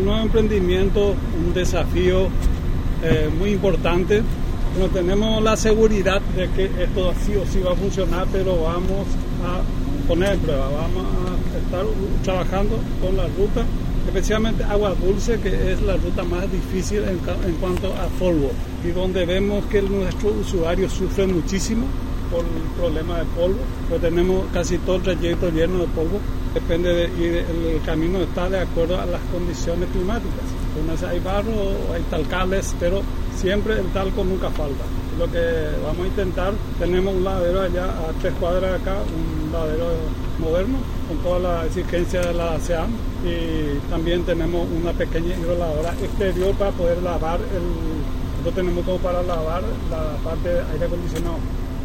un nuevo emprendimiento, un desafío muy importante. No tenemos la seguridad de que esto sí o sí va a funcionar, pero vamos a poner en prueba, vamos a estar trabajando con la ruta, especialmente Agua Dulce, que es la ruta más difícil en cuanto a polvo, y donde vemos que nuestros usuarios sufren muchísimo por el problema de polvo, pues tenemos casi todo el trayecto lleno de polvo, y el camino está de acuerdo a las condiciones climáticas. Entonces hay barro, hay talcales, pero siempre el talco nunca falta. Lo que vamos a intentar, tenemos un lavadero allá a 3 cuadras de acá, un lavadero moderno con toda la exigencia de la SEAM, y también tenemos una pequeña hidrolavadora exterior para poder lavar no tenemos como para lavar la parte de aire acondicionado,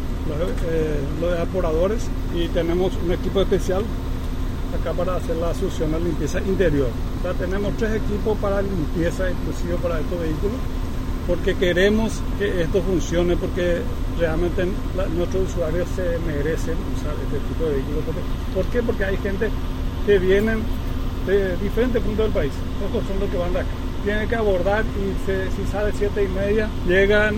los evaporadores, y tenemos un equipo especial acá para hacer la succión, la limpieza interior. O sea, tenemos 3 equipos para limpieza exclusivo para estos vehículos, porque queremos que esto funcione, porque realmente nuestros usuarios se merecen usar este tipo de vehículos. ¿Por qué? Porque hay gente que vienen de diferentes puntos del país. Estos son los que van de acá. Tienen que abordar y si sale 7:30, llegan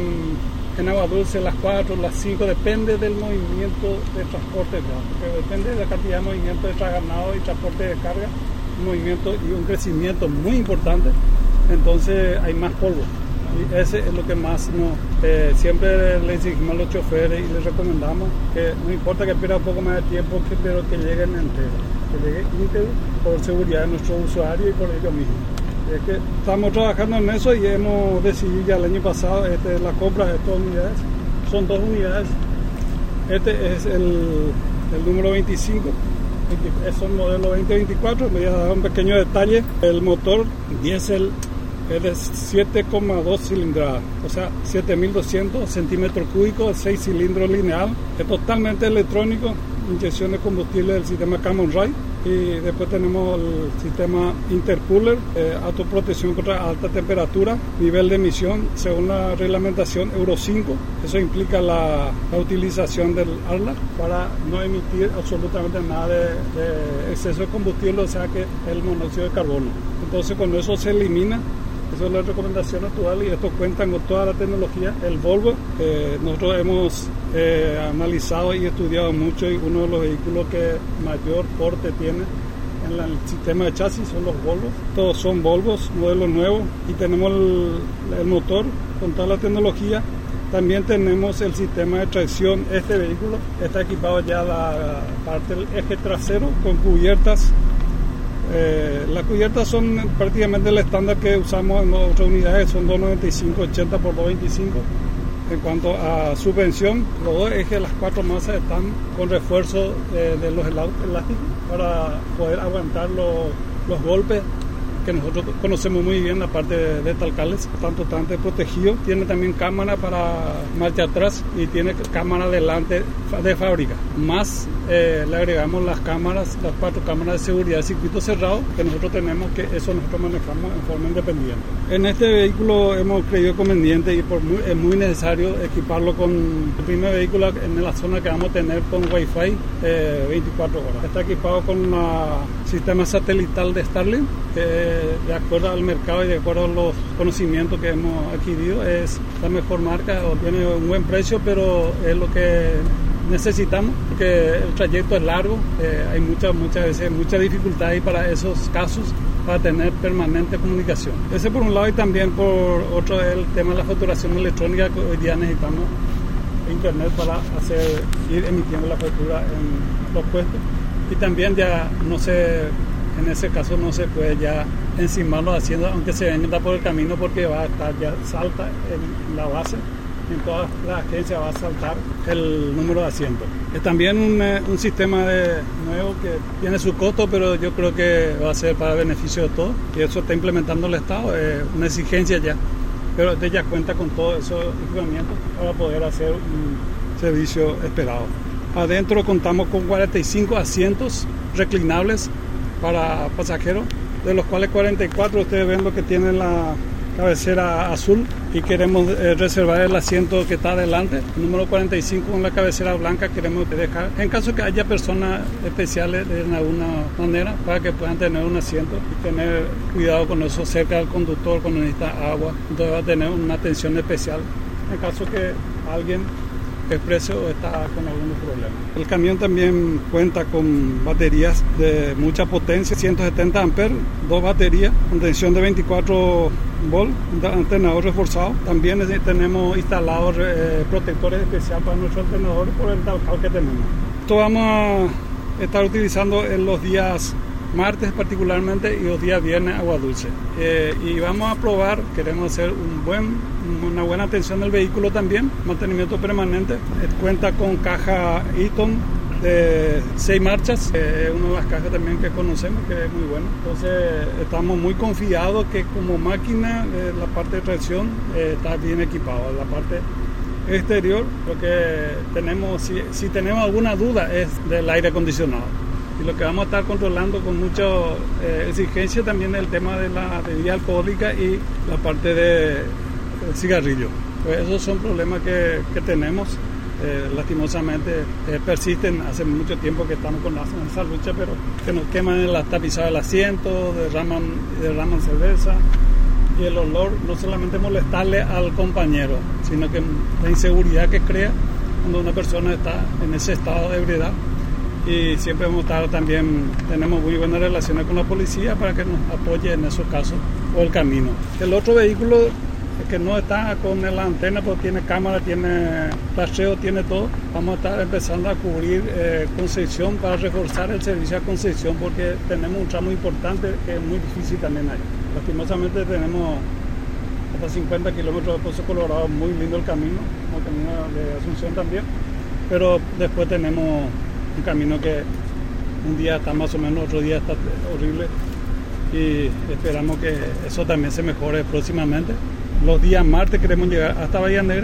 en Agua Dulce a las 4, las 5, depende del movimiento de transporte, porque depende de la cantidad de movimiento de ganado y transporte de carga, un movimiento y un crecimiento muy importante, entonces hay más polvo. Y ese es lo que más siempre le exigimos a los choferes y les recomendamos que no importa que pierda un poco más de tiempo, pero que lleguen enteros, que lleguen íntegros por seguridad de nuestros usuarios y por ellos mismos. Es que estamos trabajando en eso y hemos decidido ya el año pasado la compra de estas unidades. Son 2 unidades. Este es el número 25, es un modelo 2024. Voy a dar un pequeño detalle. El motor diésel es de 7,2 cilindradas, o sea, 7.200 centímetros cúbicos, 6 cilindros lineal. Es totalmente electrónico, inyección de combustible del sistema Common Rail. Y después tenemos el sistema intercooler, autoprotección contra alta temperatura, nivel de emisión según la reglamentación Euro 5. Eso implica la utilización del ARLA para no emitir absolutamente nada de exceso de combustible, o sea que el monóxido de carbono. Entonces con eso se elimina. Esa es la recomendación actual, y esto cuentan con toda la tecnología. El Volvo, nosotros hemos analizado y estudiado mucho, y uno de los vehículos que mayor porte tiene en el sistema de chasis son los Volvos. Todos son Volvos, modelos nuevos, y tenemos el motor con toda la tecnología. También tenemos el sistema de tracción. Este vehículo está equipado ya la parte del eje trasero con cubiertas. Las cubiertas son prácticamente el estándar que usamos en otras unidades, son 295/80 por 225. En cuanto a suspensión, los 2 ejes de las 4 masas están con refuerzo de los elásticos para poder aguantar los golpes, que nosotros conocemos muy bien, la parte de talcales, están totalmente protegidos. Tiene también cámara para marcha atrás y tiene cámara delante de fábrica. Más le agregamos las 4 cámaras de seguridad de circuito cerrado que nosotros tenemos, que eso nosotros manejamos en forma independiente. En este vehículo hemos creído conveniente y es muy necesario equiparlo con el primer vehículo en la zona que vamos a tener con Wi-Fi 24 horas. Está equipado con un sistema satelital de Starlink, de acuerdo al mercado y de acuerdo a los conocimientos que hemos adquirido, es la mejor marca, o tiene un buen precio, pero es lo que necesitamos, porque el trayecto es largo, hay muchas veces mucha dificultad ahí para esos casos, para tener permanente comunicación. Ese por un lado, y también por otro el tema de la facturación electrónica, que hoy día necesitamos internet para ir emitiendo la factura en los puestos, y también ya en ese caso no se puede ya encimarlo haciendo, aunque se venga por el camino, porque va a estar ya salta en la base, en todas las agencias va a saltar el número de asientos. Es también un sistema nuevo que tiene su costo, pero yo creo que va a ser para beneficio de todos, y eso está implementando el Estado, es una exigencia ya, pero ya cuenta con todos esos equipamientos para poder hacer un servicio esperado. Adentro contamos con 45 asientos reclinables para pasajeros, de los cuales 44 ustedes ven lo que tienen cabecera azul y queremos reservar el asiento que está adelante. El número 45 con la cabecera blanca queremos dejar, en caso que haya personas especiales de alguna manera, para que puedan tener un asiento y tener cuidado con eso cerca del conductor cuando necesita agua. Entonces va a tener una atención especial en caso que alguien exprese o está con algún problema. El camión también cuenta con baterías de mucha potencia, 170 amperes, 2 baterías, con tensión de 24 volt, alternador reforzado. También tenemos instalados protectores especiales para nuestros alternadores por el talcal que tenemos. Esto vamos a estar utilizando en los días martes particularmente y los días viernes agua dulce. Y vamos a probar, queremos hacer una buena atención del vehículo también, mantenimiento permanente. Cuenta con caja Eaton de 6 marchas, una de las cajas también que conocemos, que es muy buena. Entonces estamos muy confiados que como máquina la parte de tracción está bien equipada. La parte exterior, lo que tenemos, si tenemos alguna duda, es del aire acondicionado. Y lo que vamos a estar controlando con mucha exigencia también es el tema de la bebida alcohólica y la parte de cigarrillo. Pues esos son problemas que tenemos. Lastimosamente persisten. Hace mucho tiempo que estamos con esa lucha, pero que nos queman la tapizada del asiento, derraman cerveza. Y el olor no solamente molestarle al compañero, sino que la inseguridad que crea cuando una persona está en ese estado de ebriedad. Y siempre hemos estado también, tenemos muy buenas relaciones con la policía para que nos apoye en esos casos o el camino. El otro vehículo que no está con la antena, pues tiene cámara, tiene flasheo, tiene todo. Vamos a estar empezando a cubrir Concepción para reforzar el servicio a Concepción, porque tenemos un tramo importante que es muy difícil también ahí. Lastimosamente tenemos hasta 50 kilómetros de Pozo Colorado, muy lindo el camino, como el camino de Asunción también, pero después tenemos un camino que un día está más o menos, otro día está horrible, y esperamos que eso también se mejore próximamente. Los días martes queremos llegar hasta Bahía Negra,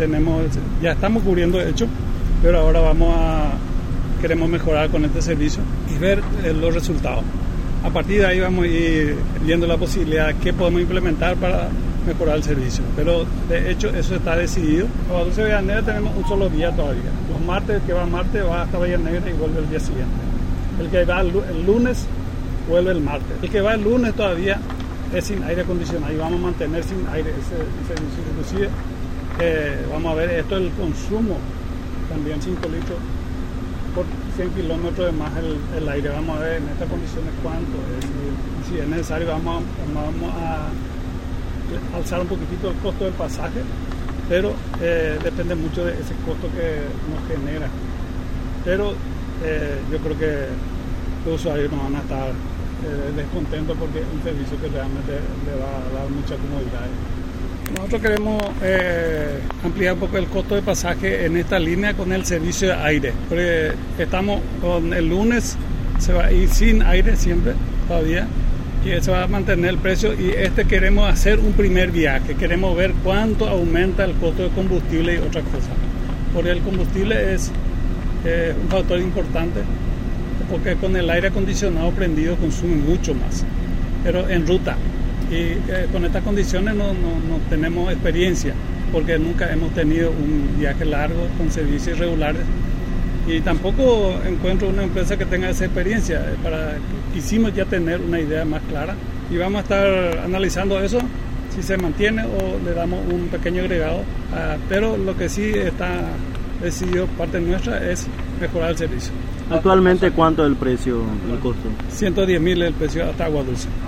ya estamos cubriendo de hecho, pero ahora queremos mejorar con este servicio y ver los resultados. A partir de ahí vamos a ir viendo la posibilidad que podemos implementar para mejorar el servicio, pero de hecho eso está decidido. Para Dulce Bahía Negra tenemos un solo día todavía. Los martes, el que va martes va hasta Bahía Negra y vuelve el día siguiente. El que va el lunes vuelve el martes. El que va el lunes todavía es sin aire acondicionado y vamos a mantener sin aire ese servicio. Inclusive vamos a ver esto, el consumo también 5 litros por 100 kilómetros de más el aire. Vamos a ver en estas condiciones cuánto es. Si es necesario vamos a alzar un poquitito el costo del pasaje, pero depende mucho de ese costo que nos genera. Pero yo creo que los usuarios no van a estar descontentos porque es un servicio que realmente le va a dar mucha comodidad. Nosotros queremos ampliar un poco el costo de pasaje en esta línea con el servicio de aire, porque estamos con el lunes, se va a ir sin aire siempre todavía, y se va a mantener el precio, y queremos hacer un primer viaje, queremos ver cuánto aumenta el costo de combustible y otras cosas, porque el combustible es un factor importante, porque con el aire acondicionado prendido consume mucho más, pero en ruta, y con estas condiciones no tenemos experiencia, porque nunca hemos tenido un viaje largo con servicios irregulares, y tampoco encuentro una empresa que tenga esa experiencia. Quisimos ya tener una idea más clara y vamos a estar analizando eso, si se mantiene o le damos un pequeño agregado, pero lo que sí está decidido parte nuestra es mejorar el servicio. Actualmente, ¿cuánto es el precio, el costo? 110.000 el precio hasta Agua Dulce.